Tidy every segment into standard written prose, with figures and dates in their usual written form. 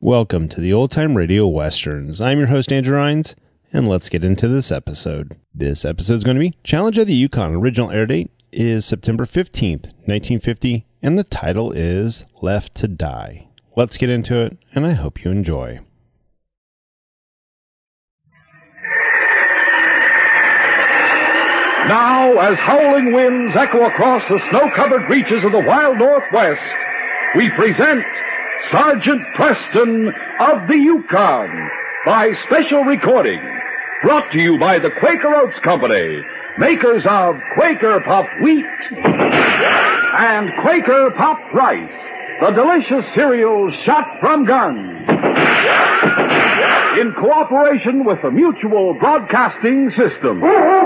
Welcome to the Old Time Radio Westerns. I'm your host, Andrew Rines, and let's get into this episode. This episode is going to be Challenge of the Yukon. Original air date is September 15th, 1950, and the title is Left to Die. Let's get into it, and I hope you enjoy. Now, as howling winds echo across the snow-covered reaches of the wild Northwest, we present Sergeant Preston of the Yukon by special recording, brought to you by the Quaker Oats Company, makers of Quaker Puff Wheat and Quaker Puff Rice, the delicious cereal shot from guns. In cooperation with the Mutual Broadcasting System.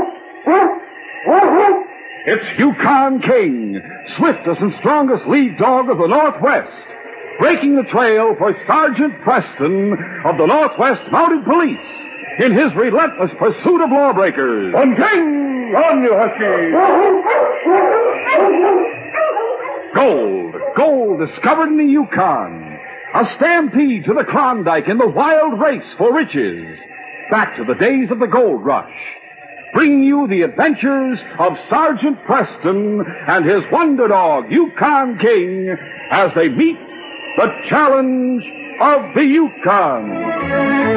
It's Yukon King, swiftest and strongest lead dog of the Northwest, breaking the trail for Sergeant Preston of the Northwest Mounted Police in his relentless pursuit of lawbreakers. On King! On, you huskies! Gold discovered in the Yukon. A stampede to the Klondike in the wild race for riches. Back to the days of the gold rush. Bringing you the adventures of Sergeant Preston and his wonder dog, Yukon King, as they meet the challenge of the Yukon.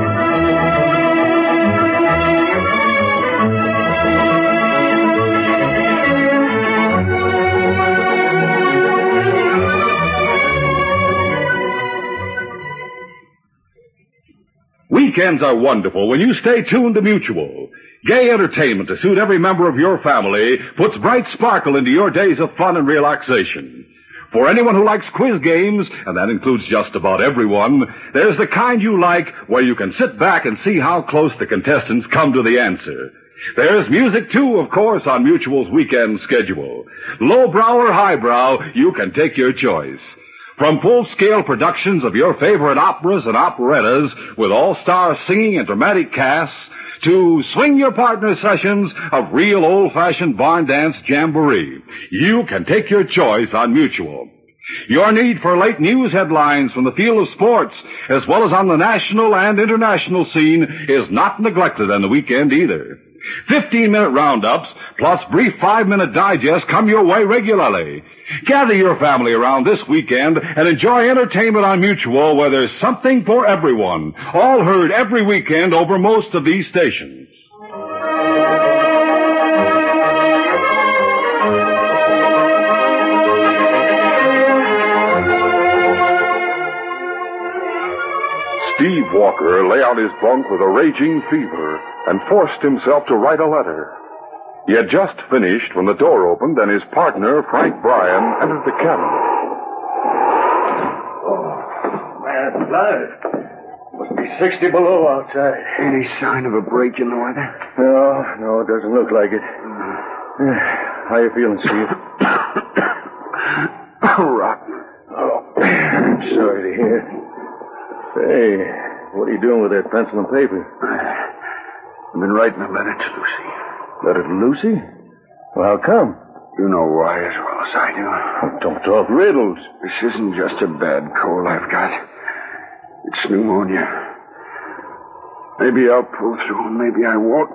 Weekends are wonderful when you stay tuned to Mutual. Gay entertainment to suit every member of your family puts bright sparkle into your days of fun and relaxation. For anyone who likes quiz games, and that includes just about everyone, there's the kind you like where you can sit back and see how close the contestants come to the answer. There's music, too, of course, on Mutual's weekend schedule. Lowbrow or highbrow, you can take your choice. From full-scale productions of your favorite operas and operettas with all-star singing and dramatic casts, to swing your partner sessions of real old-fashioned barn dance jamboree. You can take your choice on Mutual. Your need for late news headlines from the field of sports, as well as on the national and international scene, is not neglected on the weekend either. 15-minute roundups, plus brief 5-minute digests come your way regularly. Gather your family around this weekend and enjoy entertainment on Mutual where there's something for everyone. All heard every weekend over most of these stations. Steve Walker lay on his bunk with a raging fever and forced himself to write a letter. He had just finished when the door opened and his partner, Frank Bryan, entered the cabin. Oh, man, blood. Must be 60 below outside. Any sign of a break in the weather? No, it doesn't look like it. How you feeling, Steve? Rotten. Oh, I'm sorry to hear. Hey, what are you doing with that pencil and paper? I've been writing a letter to Lucy. Letter to Lucy? Well, how come? You know why as well as I do. Oh, don't talk riddles. This isn't just a bad cold I've got. It's pneumonia. Maybe I'll pull through and maybe I won't.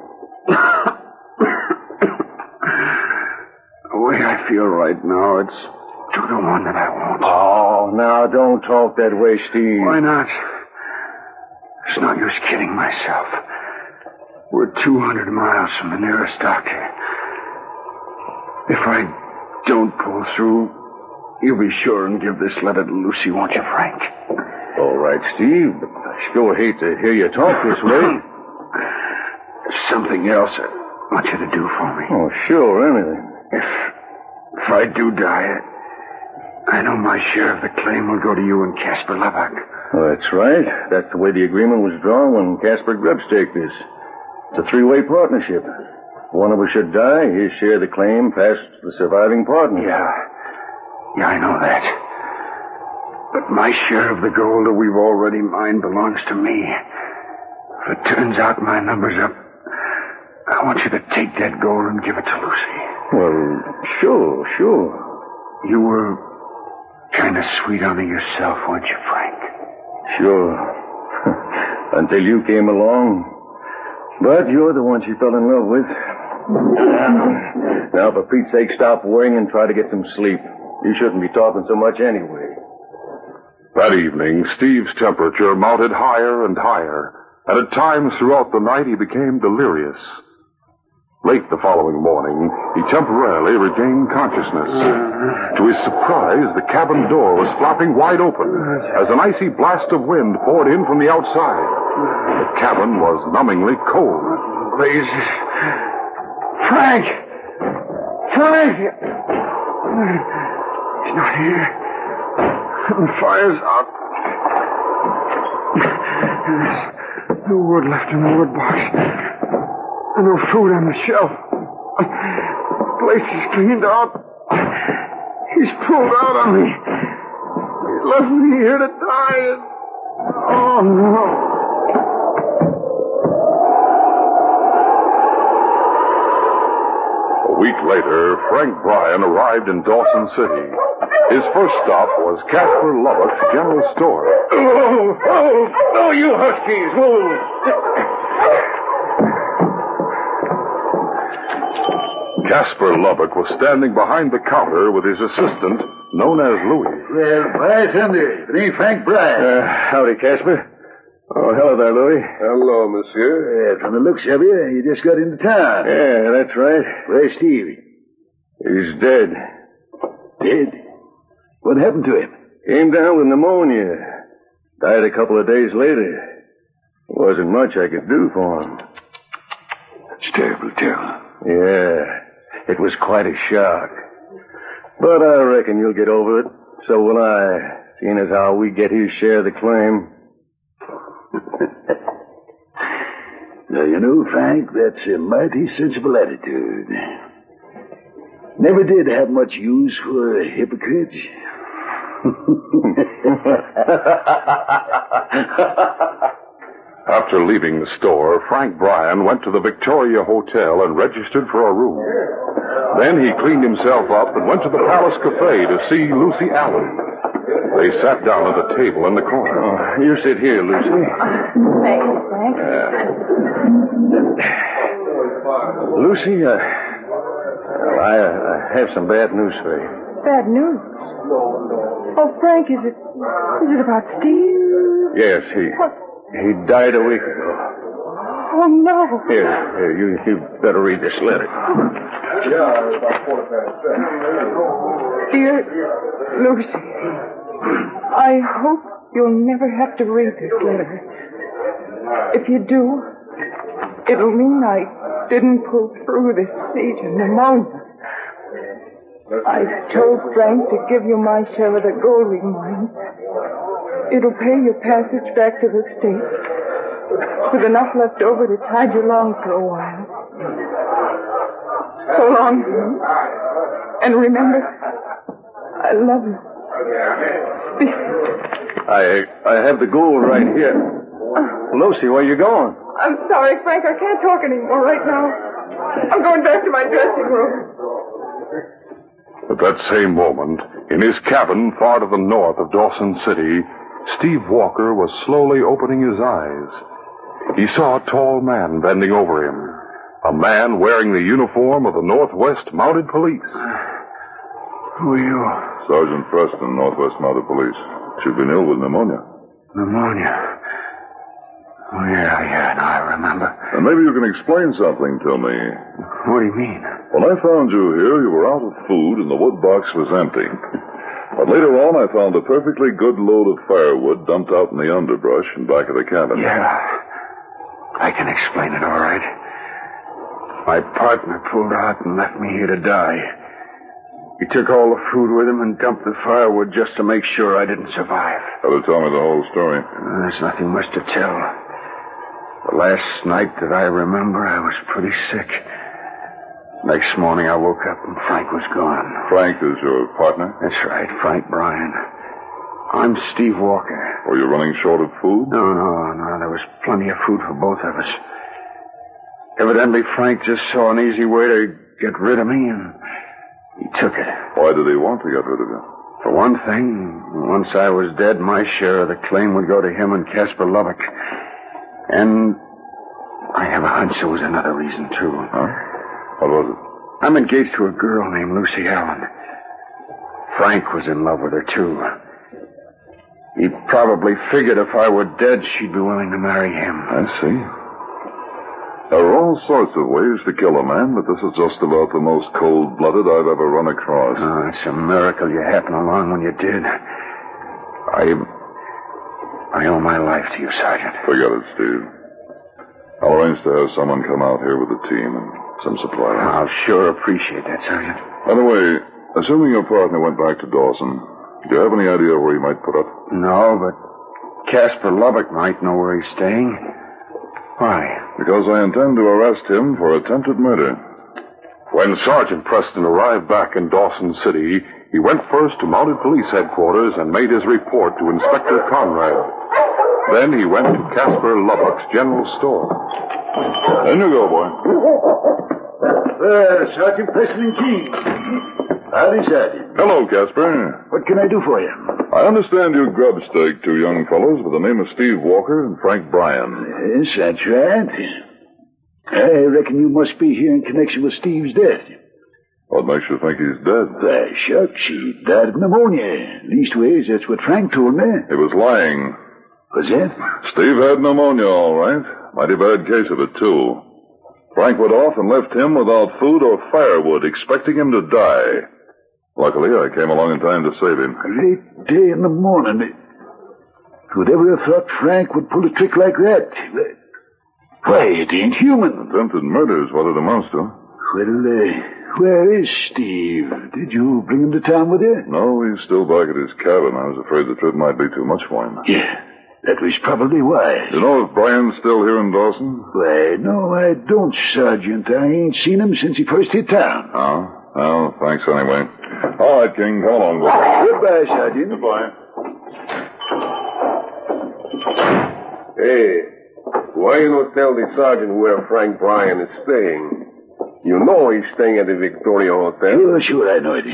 The way I feel right now, it's 2-1 that I won't. Oh, now don't talk that way, Steve. Why not? It's no use kidding myself. We're 200 miles from the nearest doctor. If I don't pull through, you'll be sure and give this letter to Lucy, won't you, Frank? All right, Steve, but I sure hate to hear you talk this way. There's something else I want you to do for me. Oh, sure, anything. If I do die, I know my share of the claim will go to you and Casper Lubbock. Oh, that's right. That's the way the agreement was drawn when Casper Grubstake this. It's a 3-way partnership. If one of us should die, his share of the claim passed to the surviving partner. Yeah, I know that. But my share of the gold that we've already mined belongs to me. If it turns out my number's up, I want you to take that gold and give it to Lucy. Well, sure. You were kind of sweet on her yourself, weren't you, Frank? Sure. Until you came along. But you're the one she fell in love with. Now, for Pete's sake, stop worrying and try to get some sleep. You shouldn't be talking so much anyway. That evening, Steve's temperature mounted higher and higher, and at times throughout the night he became delirious. Late the following morning, he temporarily regained consciousness. To his surprise, the cabin door was flapping wide open as an icy blast of wind poured in from the outside. The cabin was numbingly cold. Blazes. Frank! Frank! He's not here. The fire's out. There's no wood left in the wood box. And no food on the shelf. The place is cleaned out. He's pulled out on me. He left me here to die. Oh, no. A week later, Frank Bryan arrived in Dawson City. His first stop was Casper Lubbock's general store. Oh, you huskies, Casper Lubbock was standing behind the counter with his assistant, known as Louis. Well, why, Sunday? It ain't Frank Bryan. Howdy, Casper. Oh, hello there, Louis. Hello, monsieur. From the looks of you just got into town. Yeah, that's right. Where's Steve? He's dead. Dead? What happened to him? Came down with pneumonia. Died a couple of days later. Wasn't much I could do for him. That's terrible, terrible. Yeah, it was quite a shock. But I reckon you'll get over it. So will I, seeing as how we get his share of the claim. Now, you know, Frank, that's a mighty sensible attitude. Never did have much use for hypocrites. After leaving the store, Frank Bryan went to the Victoria Hotel and registered for a room. Then he cleaned himself up and went to the Palace Cafe to see Lucy Allen. They sat down at a table in the corner. Oh, you sit here, Lucy. Thanks, Frank. Lucy, I have some bad news for you. Bad news? Oh, Frank, is it about Steve? Yes, he died a week ago. Oh, no. Here, you better read this letter. Dear Lucy, I hope you'll never have to read this letter. If you do, it'll mean I didn't pull through this siege of pneumonia. I've told Frank to give you my share of the gold ring mine. It'll pay your passage back to the States, with enough left over to tide you along for a while. So long, and remember, I love you. I have the gold right here. Lucy, where you going? I'm sorry, Frank. I can't talk anymore right now. I'm going back to my dressing room. At that same moment, in his cabin far to the north of Dawson City, Steve Walker was slowly opening his eyes. He saw a tall man bending over him. A man wearing the uniform of the Northwest Mounted Police. Who are you? Sergeant Preston, Northwest Mounted Police. She's been ill with pneumonia. Pneumonia. Oh, yeah, now I remember. And maybe you can explain something to me. What do you mean? When I found you here, you were out of food and the wood box was empty. But later on, I found a perfectly good load of firewood dumped out in the underbrush in back of the cabin. Yeah, I can explain it all right. My partner pulled out and left me here to die. He took all the food with him and dumped the firewood just to make sure I didn't survive. Better tell me the whole story. There's nothing much to tell. The last night that I remember, I was pretty sick. Next morning, I woke up and Frank was gone. Frank is your partner? That's right, Frank Bryan. I'm Steve Walker. Were you running short of food? No. There was plenty of food for both of us. Evidently, Frank just saw an easy way to get rid of me, and he took it. Why did he want to get rid of you? For one thing, once I was dead, my share of the claim would go to him and Casper Lubbock. And I have a hunch there was another reason, too. Huh? What was it? I'm engaged to a girl named Lucy Allen. Frank was in love with her, too. He probably figured if I were dead, she'd be willing to marry him. I see. There are all sorts of ways to kill a man, but this is just about the most cold-blooded I've ever run across. Oh, it's a miracle you happened along when you did. I owe my life to you, Sergeant. Forget it, Steve. I'll arrange to have someone come out here with a team and some supplies. I'll sure appreciate that, Sergeant. By the way, assuming your partner went back to Dawson, do you have any idea where he might put up? No, but Casper Lubbock might know where he's staying. Why? Because I intend to arrest him for attempted murder. When Sergeant Preston arrived back in Dawson City, he went first to Mounted Police Headquarters and made his report to Inspector Conrad. Then he went to Casper Lubbock's general store. In you go, boy. Sergeant Preston King. Howdy, Sergeant. Hello, Casper. What can I do for you? I understand you grub-staked two young fellows by the name of Steve Walker and Frank Bryan. Yes, that's right. I reckon you must be here in connection with Steve's death. What makes you think he's dead? Why, shucks, he died of pneumonia. Leastways, that's what Frank told me. He was lying. Was that? Steve had pneumonia, all right. Mighty bad case of it, too. Frank went off and left him without food or firewood, expecting him to die. Luckily, I came along in time to save him. Late day in the morning. Who'd ever have thought Frank would pull a trick like that? Why, it ain't human. Attempted murder is what it amounts to. Well, where is Steve? Did you bring him to town with you? No, he's still back at his cabin. I was afraid the trip might be too much for him. Yeah, that was probably why. You know if Brian's still here in Dawson? Why, no, I don't, Sergeant. I ain't seen him since he first hit town. Oh? Well, thanks anyway. All right, King. Come along, boy. Goodbye, Sergeant. Goodbye. Hey, why you not tell the sergeant where Frank Bryan is staying? You know he's staying at the Victoria Hotel. Sure, I know it.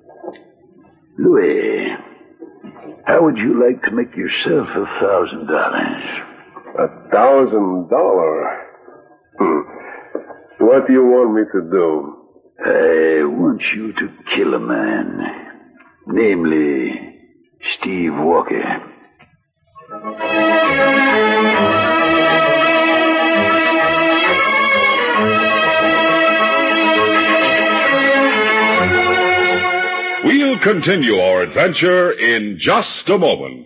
Louis, how would you like to make yourself $1,000? $1,000? What do you want me to do? I want you to kill a man. Namely, Steve Walker. We'll continue our adventure in just a moment.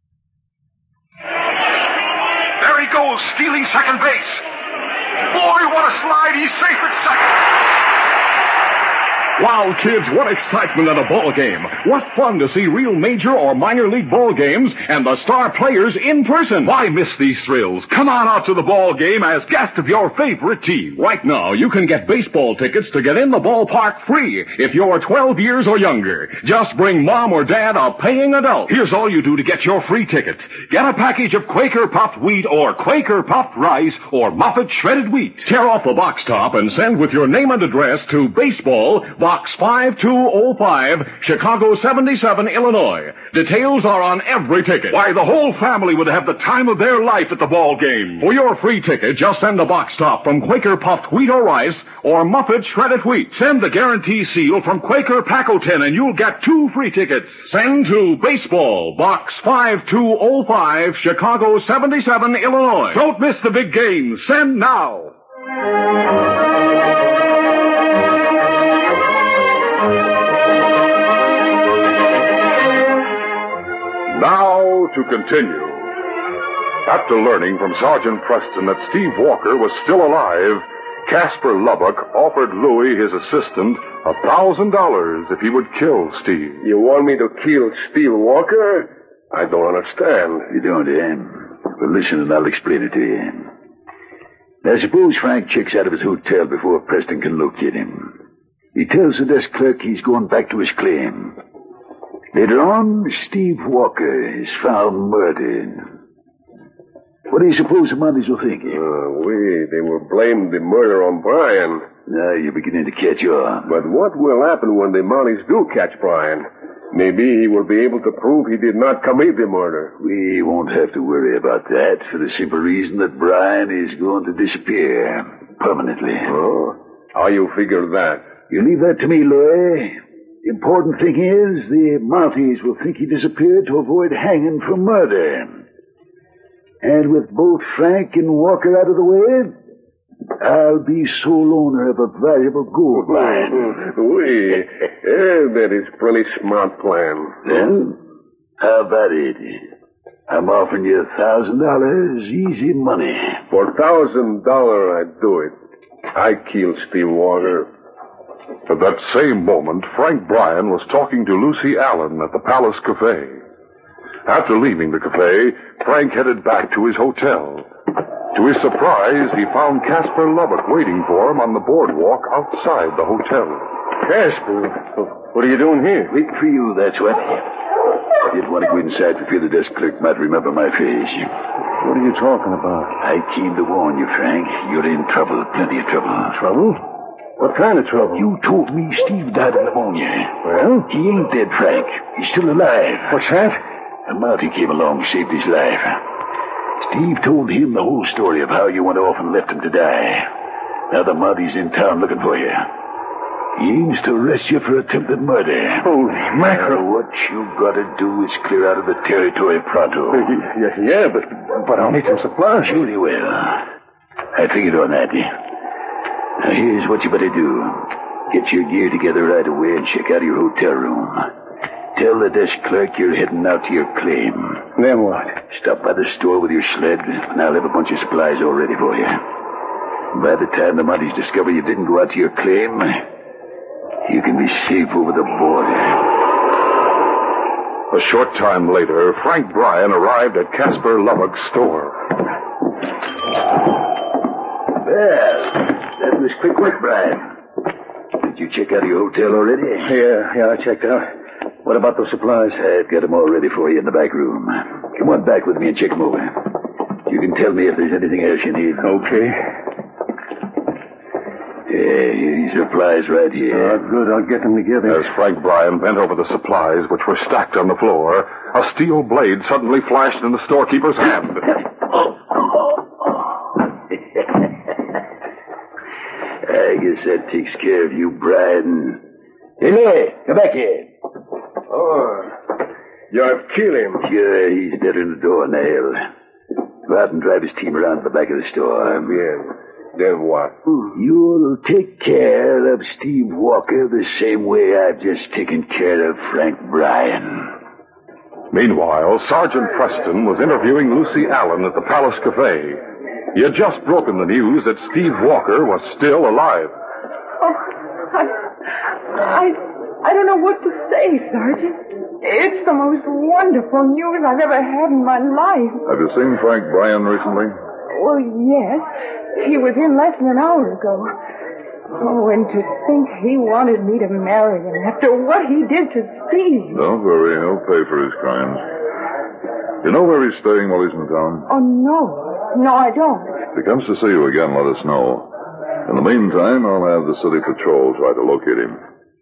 There he goes, stealing second base. Boy, what a slide. He's safe at second. Wow, kids, what excitement at a ball game. What fun to see real major or minor league ball games and the star players in person. Why miss these thrills? Come on out to the ball game as guest of your favorite team. Right now, you can get baseball tickets to get in the ballpark free if you're 12 years or younger. Just bring mom or dad, a paying adult. Here's all you do to get your free ticket. Get a package of Quaker puffed wheat or Quaker puffed rice or Muffet shredded wheat. Tear off the box top and send with your name and address to Baseball, Box 5205, Chicago 77, Illinois. Details are on every ticket. Why, the whole family would have the time of their life at the ball game. For your free ticket, just send a box top from Quaker puffed wheat or rice or Muffet shredded wheat. Send the guarantee seal from Quaker Pack-O-Tin and you'll get 2 free tickets. Send to Baseball, Box 5205, Chicago 77, Illinois. Don't miss the big game. Send now. Now to continue. After learning from Sergeant Preston that Steve Walker was still alive, Casper Lubbock offered Louis, his assistant, $1,000 if he would kill Steve. You want me to kill Steve Walker? I don't understand. You don't, Well, listen and I'll explain it to you. Now, suppose Frank checks out of his hotel before Preston can locate him. He tells the desk clerk he's going back to his claim. Later on, Steve Walker is found murdered. What do you suppose the Mounties will think? They will blame the murder on Bryan. Now you're beginning to catch on. But what will happen when the Mounties do catch Bryan? Maybe he will be able to prove he did not commit the murder. We won't have to worry about that for the simple reason that Brian is going to disappear permanently. Oh? How you figure that? You leave that to me, Louis. The important thing is the Mounties will think he disappeared to avoid hanging for murder. And with both Frank and Walker out of the way, I'll be sole owner of a valuable gold mine. Oui. That is pretty smart plan. Well, how about it? I'm offering you $1,000, easy money. For $1,000, I'd do it. I kill Steve Walker. At that same moment, Frank Bryan was talking to Lucy Allen at the Palace Cafe. After leaving the cafe, Frank headed back to his hotel. To his surprise, he found Casper Lubbock waiting for him on the boardwalk outside the hotel. Casper, what are you doing here? Waiting for you, that's what. I didn't want to go inside for fear the desk clerk might remember my face. What are you talking about? I came to warn you, Frank. You're in trouble, plenty of trouble. Trouble? What kind of trouble? You told me Steve died of pneumonia. Well? He ain't dead, Frank. He's still alive. What's that? A Mountie came along, saved his life. Steve told him the whole story of how you went off and left him to die. Now the Mountie's in town looking for you. He aims to arrest you for attempted murder. Holy mackerel. Now, what you gotta do is clear out of the territory pronto. Yeah, but I'll need some supplies. Sure you will. I figured on that. Now, here's what you better do. Get your gear together right away and check out your hotel room. Tell the desk clerk you're heading out to your claim. Then what? Stop by the store with your sled, and I'll have a bunch of supplies all ready for you. By the time the Mounties discover you didn't go out to your claim, you can be safe over the border. A short time later, Frank Bryan arrived at Casper Lubbock's store. Well, that was quick work, Brian. Did you check out your hotel already? Yeah, I checked out. What about those supplies? I've got them all ready for you in the back room. Come on back with me and check them over. You can tell me if there's anything else you need. Okay. Yeah, these supplies right here. Good. I'll get them together. As Frank Bryan bent over the supplies, which were stacked on the floor, a steel blade suddenly flashed in the storekeeper's hand. I guess that takes care of you, Brian. Hey, come back here. Oh, you have killed him. Sure, he's dead in the doornail. Go out and drive his team around to the back of the store. Bien. Then what? You'll take care of Steve Walker the same way I've just taken care of Frank Bryan. Meanwhile, Sergeant Preston was interviewing Lucy Allen at the Palace Cafe. He had just broken the news that Steve Walker was still alive. Oh, I don't know what to say, Sergeant. It's the most wonderful news I've ever had in my life. Have you seen Frank Bryan recently? Well, yes. He was in less than an hour ago. Oh, and to think he wanted me to marry him after what he did to Steve. Don't worry, he'll pay for his crimes. You know where he's staying while he's in town? Oh, no. No, I don't. If he comes to see you again, let us know. In the meantime, I'll have the city patrol try to locate him.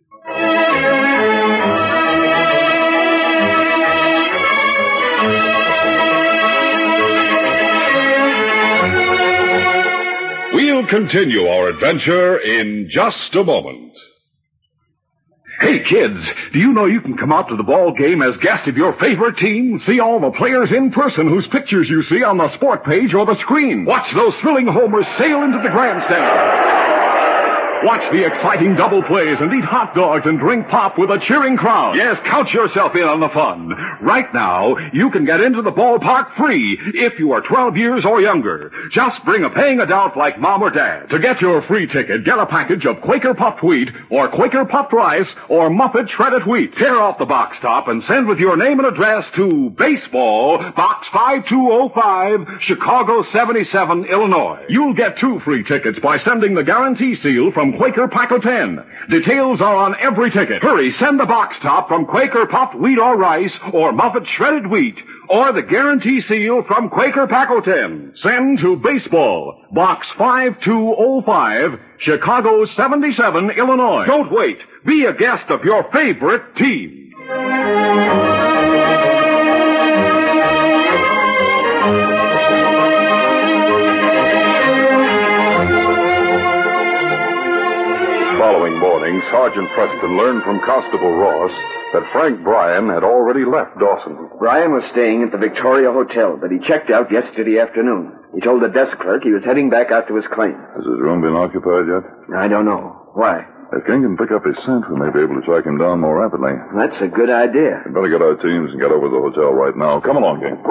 We'll continue our adventure in just a moment. Hey, kids, do you know you can come out to the ball game as guest of your favorite team? See all the players in person whose pictures you see on the sport page or the screen. Watch those thrilling homers sail into the grandstand. Watch the exciting double plays and eat hot dogs and drink pop with a cheering crowd. Yes, count yourself in on the fun. Right now, you can get into the ballpark free if you are 12 years or younger. Just bring a paying adult like Mom or Dad. To get your free ticket, get a package of Quaker Puffed Wheat or Quaker Puffed Rice or Muffet Shredded Wheat. Tear off the box top and send with your name and address to Baseball, Box 5205, Chicago 77, Illinois. You'll get 2 free tickets by sending the guarantee seal from Quaker Paco 10. Details are on every ticket. Hurry, send the box top from Quaker Puffed Wheat or Rice or Muffet Shredded Wheat or the guarantee seal from Quaker Paco 10. Send to Baseball, Box 5205, Chicago 77, Illinois. Don't wait. Be a guest of your favorite team. Following morning, Sergeant Preston learned from Constable Ross that Frank Bryan had already left Dawson. Bryan was staying at the Victoria Hotel, but he checked out yesterday afternoon. He told the desk clerk he was heading back out to his claim. Has his room been occupied yet? I don't know. Why? If King can pick up his scent, we may be able to track him down more rapidly. That's a good idea. We better get our teams and get over to the hotel right now. Come along, King.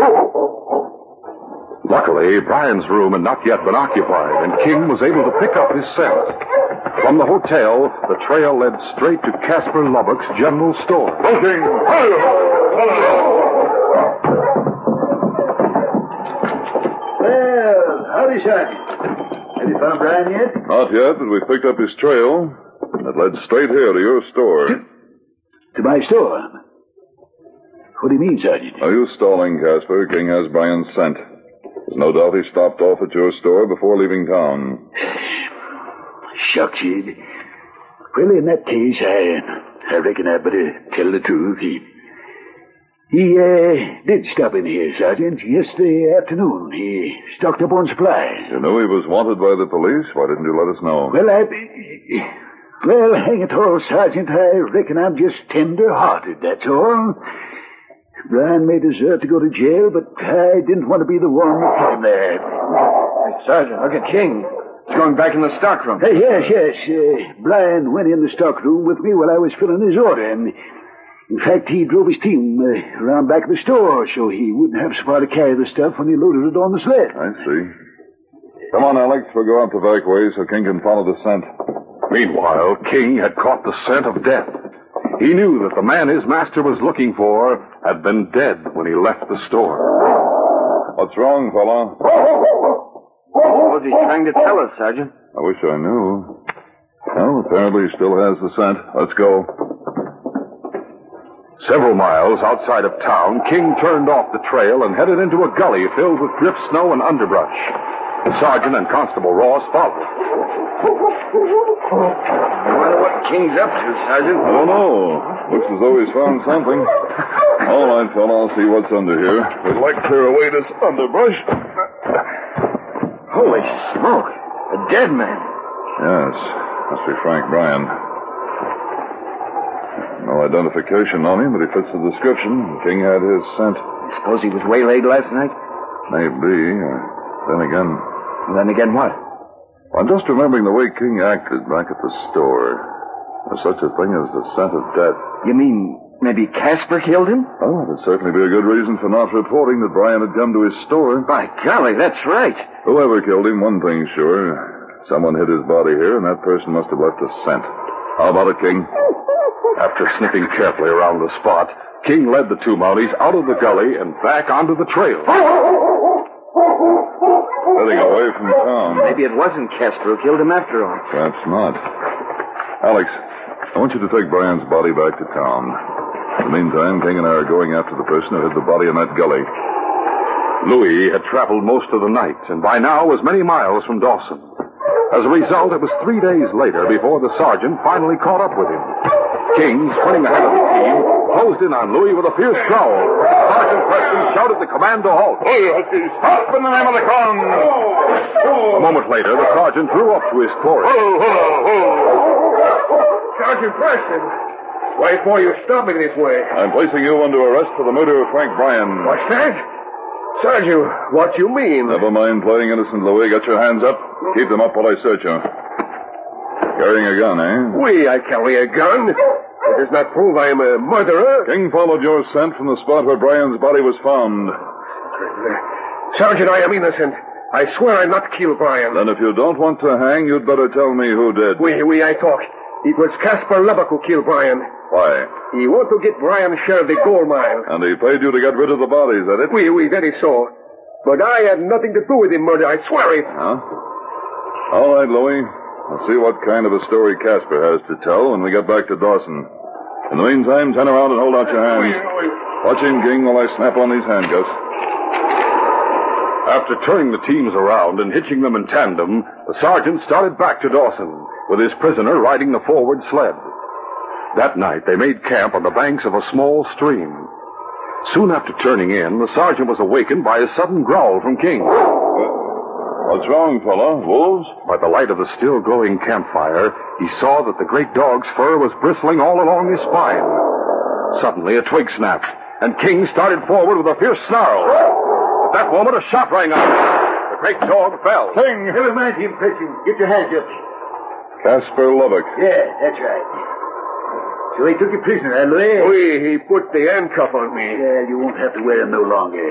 Luckily, Bryan's room had not yet been occupied, and King was able to pick up his scent. From the hotel, the trail led straight to Caspar Lubbock's general store. King! Well, howdy, Sergeant. Have you found Bryan yet? Not yet, but we picked up his trail. It led straight here to your store. To my store? What do you mean, Sergeant? Are you stalling, Caspar? King has Bryan's scent. There's no doubt he stopped off at your store before leaving town. Shucks, Ed. Well, in that case, I reckon I'd better tell the truth. He did stop in here, Sergeant, yesterday afternoon. He stocked up on supplies. You knew he was wanted by the police? Why didn't you let us know? Well, hang it all, Sergeant, I reckon I'm just tender-hearted, that's all. Bryan may deserve to go to jail, but I didn't want to be the one to put him there. Hey, Sergeant, look at King. He's going back in the stockroom. Yes. Bryan went in the stockroom with me while I was filling his order, and in fact, he drove his team around back of the store so he wouldn't have so far to carry the stuff when he loaded it on the sled. I see. Come on, Alex. We'll go out the back way so King can follow the scent. Meanwhile, King had caught the scent of death. He knew that the man his master was looking for had been dead when he left the store. What's wrong, fella? What was he trying to tell us, Sergeant? I wish I knew. Well, apparently he still has the scent. Let's go. Several miles outside of town, King turned off the trail and headed into a gully filled with drift snow and underbrush. The sergeant and Constable Ross followed. I wonder what King's up to, Sergeant. I don't know. Looks as though he's found something. All right, fella, I'll see what's under here. We'd like to clear away this underbrush. Holy smoke. A dead man. Yes, must be Frank Bryan. No identification on him, but he fits the description. King had his scent. I suppose he was waylaid last night? Maybe. Then again what? I'm just remembering the way King acted back at the store. There's such a thing as the scent of death. You mean maybe Caspar killed him? Oh, that'd certainly be a good reason for not reporting that Bryan had come to his store. By golly, that's right. Whoever killed him, one thing's sure. Someone hid his body here, and that person must have left a scent. How about it, King? After sniffing carefully around the spot, King led the two Mounties out of the gully and back onto the trail. Heading away from town. Maybe it wasn't Caspar who killed him after all. Perhaps not. Alex, I want you to take Bryan's body back to town. In the meantime, King and I are going after the person who hid the body in that gully. Louis had traveled most of the night, and by now was many miles from Dawson. As a result, it was 3 days later before the sergeant finally caught up with him. King, sprinting ahead of the team, closed in on Louis with a fierce growl. Sergeant Preston shouted the command to halt. Stop in the name of the crown! A moment later, the sergeant drew up to his quarry. Sergeant Preston, why for you stopping this way? I'm placing you under arrest for the murder of Frank Bryan. What's that? Sergeant, what you mean? Never mind playing innocent, Louis. Get your hands up. Keep them up while I search you. Carrying a gun, eh? I carry a gun. It does not prove I am a murderer. King followed your scent from the spot where Bryan's body was found. Sergeant, I am innocent. I swear I not killed Bryan. Then if you don't want to hang, you'd better tell me who did. I talk. It was Caspar Lubbock who killed Bryan. Why? He want to get Bryan's share of the gold mine. And he paid you to get rid of the body, is that it? That is so. But I had nothing to do with the murder, I swear it. Huh? All right, Louis. We'll see what kind of a story Caspar has to tell when we get back to Dawson. In the meantime, turn around and hold out your hands. Watch in, King, while I snap on these handcuffs. After turning the teams around and hitching them in tandem, the sergeant started back to Dawson, with his prisoner riding the forward sled. That night, they made camp on the banks of a small stream. Soon after turning in, the sergeant was awakened by a sudden growl from King. What's wrong, fella? Wolves? By the light of the still glowing campfire, he saw that the great dog's fur was bristling all along his spine. Suddenly, a twig snapped, and King started forward with a fierce snarl. At that moment, a shot rang out. The great dog fell. King! Never mind him, Preston. Get your hands up. Casper Lubbock. Yeah, that's right. So he took you prisoner, huh, Louis? Oui, he put the handcuff on me. Well, you won't have to wear him no longer.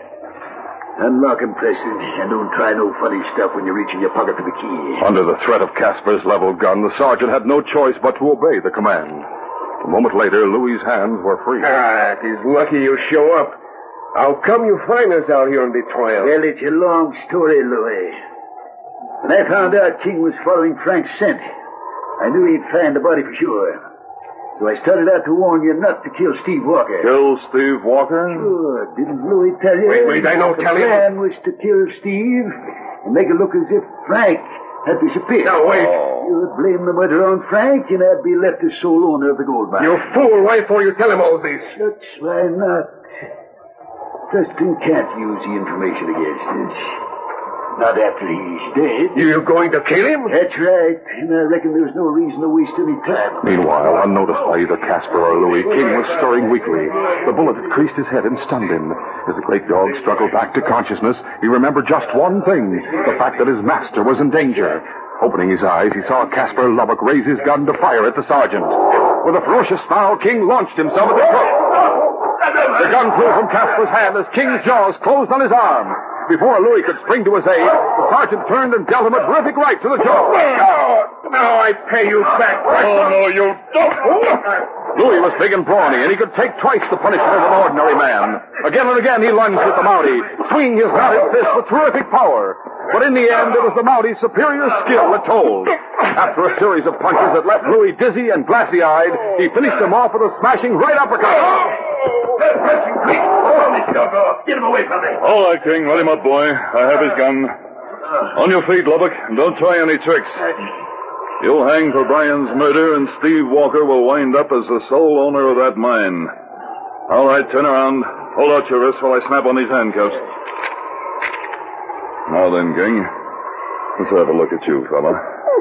Unlock him, Preston, and don't try no funny stuff when you reach in your pocket for the key. Under the threat of Casper's leveled gun, the sergeant had no choice but to obey the command. A moment later, Louis's hands were free. Ah, it is lucky you show up. How come you find us out here on the trail? Well, it's a long story, Louis. When I found out King was following Frank's scent, I knew he'd find the body for sure. So I started out to warn you not to kill Steve Walker. Kill Steve Walker? Sure. Didn't Louis tell you? Wait, I don't tell you. The plan was to kill Steve and make it look as if Frank had disappeared. Now, wait. You would blame the murder on Frank, and I'd be left as sole owner of the gold mine. You fool. Why for you tell him all this? That's why not. Preston can't use the information against us. Not after he's dead. You're going to kill him? That's right. And I reckon there's no reason to waste any time. Meanwhile, unnoticed by either Casper or Louis, King was stirring weakly. The bullet had creased his head and stunned him. As the great dog struggled back to consciousness, he remembered just one thing, the fact that his master was in danger. Opening his eyes, he saw Casper Lubbock raise his gun to fire at the sergeant. With a ferocious snarl, King launched himself at the throat. The gun flew from Casper's hand as King's jaws closed on his arm. Before Louis could spring to his aid, the sergeant turned and dealt him a terrific right to the jaw. Now I pay you back. Oh, no, you don't. Louis was big and brawny, and he could take twice the punishment of an ordinary man. Again and again he lunged at the Mountie, swinging his knotted fist with terrific power. But in the end, it was the Mountie's superior skill that told. After a series of punches that left Louis dizzy and glassy-eyed, he finished him off with a smashing right uppercut. Get him away from me. All right, King. Let him up, boy. I have his gun. On your feet, Lubbock, and don't try any tricks. You'll hang for Brian's murder, and Steve Walker will wind up as the sole owner of that mine. All right, turn around. Hold out your wrist while I snap on these handcuffs. Now then, King, let's have a look at you, fella.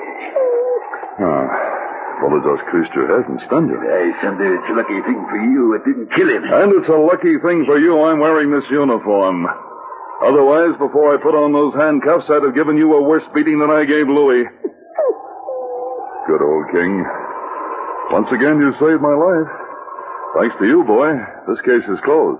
Bullet just creased your head and stunned you. Someday it's a lucky thing for you it didn't kill him. And it's a lucky thing for you I'm wearing this uniform. Otherwise, before I put on those handcuffs, I'd have given you a worse beating than I gave Louis. Good old King. Once again, you saved my life. Thanks to you, boy, this case is closed.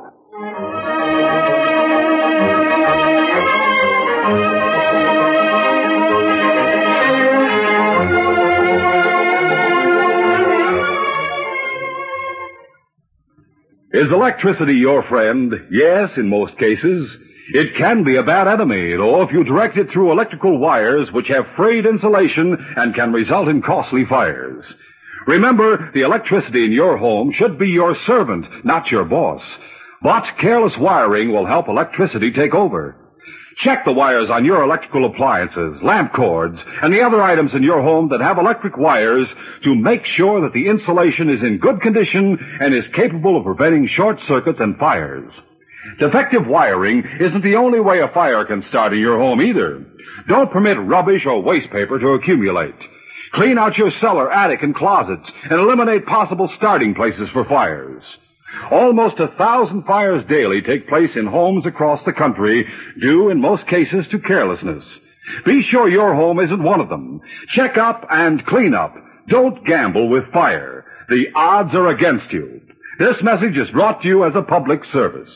Is electricity your friend? Yes, in most cases. It can be a bad enemy, though, if you direct it through electrical wires which have frayed insulation and can result in costly fires. Remember, the electricity in your home should be your servant, not your boss. But careless wiring will help electricity take over. Check the wires on your electrical appliances, lamp cords, and the other items in your home that have electric wires to make sure that the insulation is in good condition and is capable of preventing short circuits and fires. Defective wiring isn't the only way a fire can start in your home either. Don't permit rubbish or waste paper to accumulate. Clean out your cellar, attic, and closets and eliminate possible starting places for fires. Almost 1,000 fires daily take place in homes across the country, due in most cases to carelessness. Be sure your home isn't one of them. Check up and clean up. Don't gamble with fire. The odds are against you. This message is brought to you as a public service.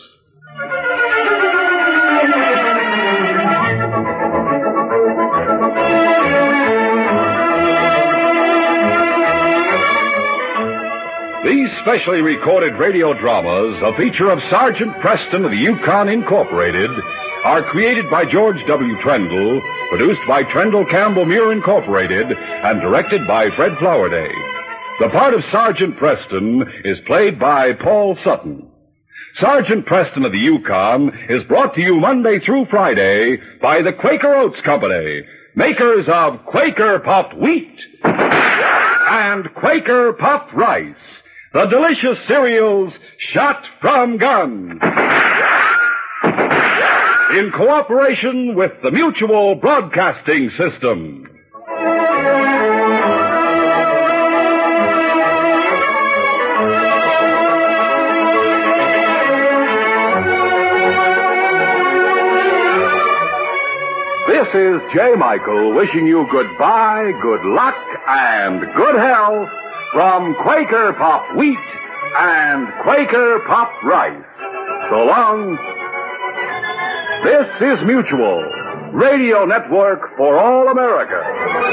These specially recorded radio dramas, a feature of Sergeant Preston of the Yukon Incorporated, are created by George W. Trendle, produced by Trendle Campbell Muir Incorporated, and directed by Fred Flowerday. The part of Sergeant Preston is played by Paul Sutton. Sergeant Preston of the Yukon is brought to you Monday through Friday by the Quaker Oats Company, makers of Quaker Puffed Wheat. and Quaker Puffed Rice, the delicious cereals shot from guns. In cooperation with the Mutual Broadcasting System. This is J. Michael wishing you goodbye, good luck, and good health from Quaker Puffed Wheat and Quaker Puffed Rice. So long. This is Mutual, Radio Network for all America.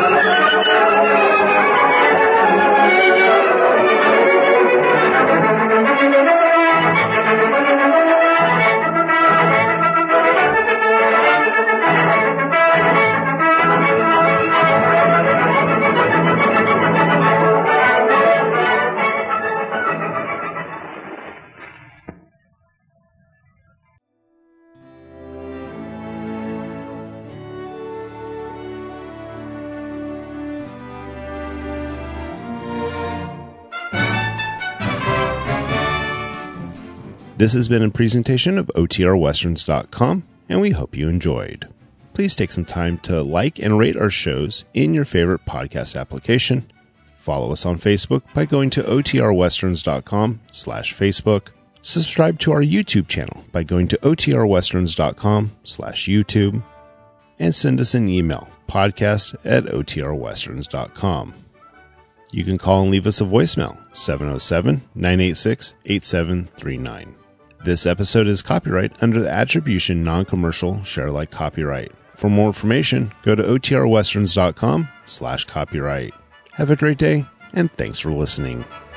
This has been a presentation of OTRWesterns.com, and we hope you enjoyed. Please take some time to like and rate our shows in your favorite podcast application. Follow us on Facebook by going to OTRWesterns.com/Facebook. Subscribe to our YouTube channel by going to OTRWesterns.com/YouTube. And send us an email, podcast@OTRWesterns.com. You can call and leave us a voicemail, 707-986-8739. This episode is copyright under the Attribution Non-Commercial Share-alike copyright. For more information, go to OTRWesterns.com/copyright. Have a great day, and thanks for listening.